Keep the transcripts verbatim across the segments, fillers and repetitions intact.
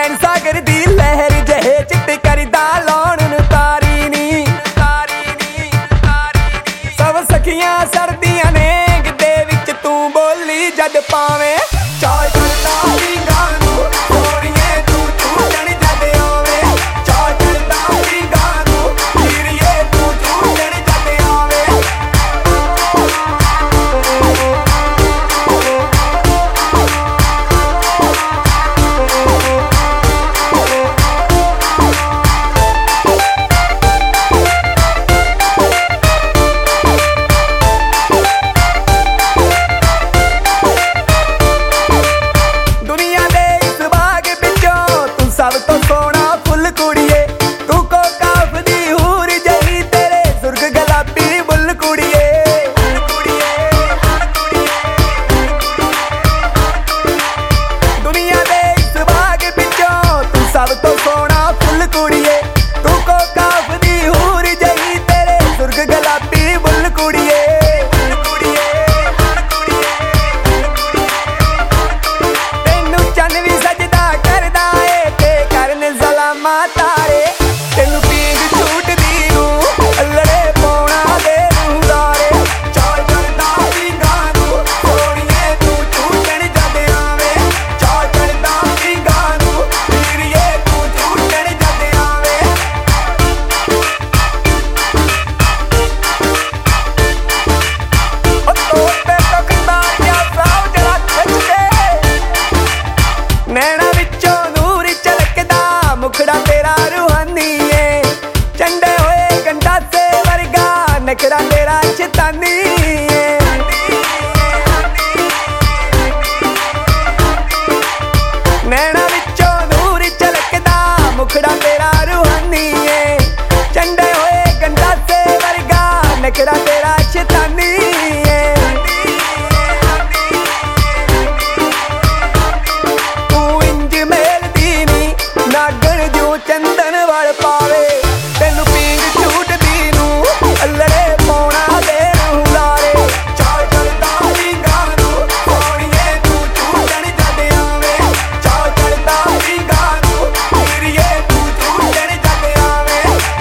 नैन सागर दी लहर जहे चिट करदा लाउण नूं तारी नी सब सखियां सरदियां ने गिद्धे विच तू बोली जद पावे चाल चलदा रींगा नूं सोहणीए तू झूटण जद आवे चाल चलदा रींगा नूं हीरिए तू झूटण जद आवे सब तो सोना फुल कुड़िए तू को काफ दी हूर जही तेरे सुर्ग गुलाबी बुल कुड़िए दुनिया दे इस बाग पिछों तू सब तो सोना फुल कुड़िए तू को काफ दी हूर जही तेरे सुर्ग गुलाबी बुल कुड़िए तेनू चन भी सजदा करदा तारे तेनू पींग झूट दी नूं अल्लड़े पौना दे नूंदारे चाल चलदा रींगा नूं सोहणीए तू झूटण जद आवे चाल चलदा रींगा नूं हीरिए तू झूटण जद आवे ओ तोते तकदा या साव जरा खचदे नैना विचों नूर झलकदा मुखड़ा तेरा रूहानी है चंडे होए गंडासे वर्गा नखरा तेरा शैतानी है नैना विचों नूर झलकदा मुखड़ा तेरा रूहानी है चंडे होए गंडासे वर्गा नखरा तेरा शैतानी है तू इंज मेलदी नी नागण जो चंदन वल पावे तेनू पींग झूट दी नूं अल्लड़े पौना दे नूंदारे चाल चलदा रींगा नूं सोहणीए तू झूटण जद आवे चाल चलदा रींगा नूं हीरिए तू झूटण जद आवे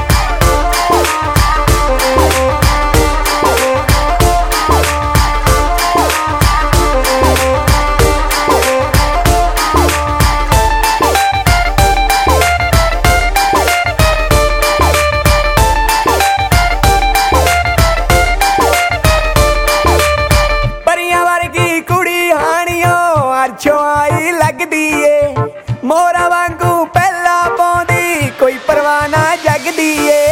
अर्शों आई लगदी ए मोरा वांगू पहला पौंदी कोई परवाह ना जगदी ए